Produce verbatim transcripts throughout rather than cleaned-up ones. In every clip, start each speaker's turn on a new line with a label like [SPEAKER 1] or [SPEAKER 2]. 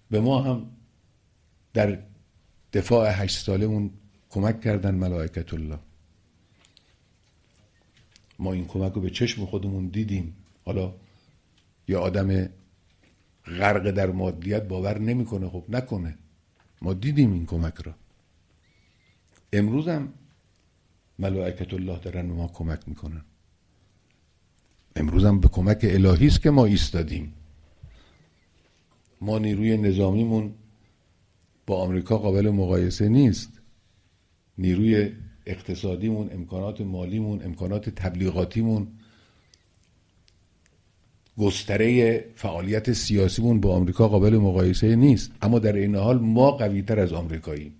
[SPEAKER 1] به ما هم در دفاع هشت سالمون کمک کردن ملائکت الله. ما این کمک رو به چشم خودمون دیدیم. حالا یه آدم غرق در مادیت باور نمیکنه، خب نکنه، ما دیدیم این کمک رو. امروز هم ملائکت الله دارن به ما کمک میکنن. امروز هم به کمک الهی است که ما ایستادیم. ما نیروی نظامیمون با آمریکا قابل مقایسه نیست. نیروی اقتصادیمون، امکانات مالیمون، امکانات تبلیغاتیمون، گستره فعالیت سیاسیمون با آمریکا قابل مقایسه نیست. اما در این حال ما قوی‌تر از آمریکاییم.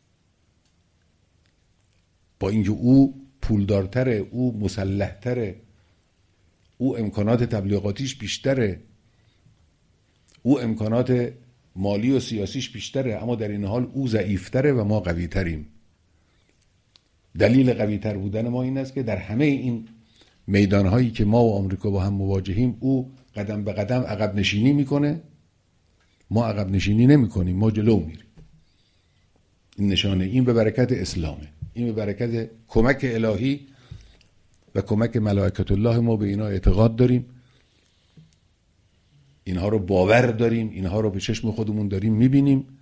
[SPEAKER 1] با اینکه او پولدارتره، او مسلحتره، او امکانات تبلیغاتیش بیشتره، او امکانات مالی و سیاسیش بیشتره، اما در این حال او ضعیفتره و ما قوی‌تریم. دلیل قوی‌تر بودن ما این است که در همه این میدانهایی که ما و آمریکا با هم مواجهیم، او قدم به قدم عقب نشینی میکنه، ما عقب نشینی نمیکنیم، ما جلو میریم. این نشانه، این به برکت اسلامه، این به برکت کمک الهی و کمک ملائکت الله. ما به اینا اعتقاد داریم، اینها رو باور داریم، اینها رو به چشم خودمون داریم میبینیم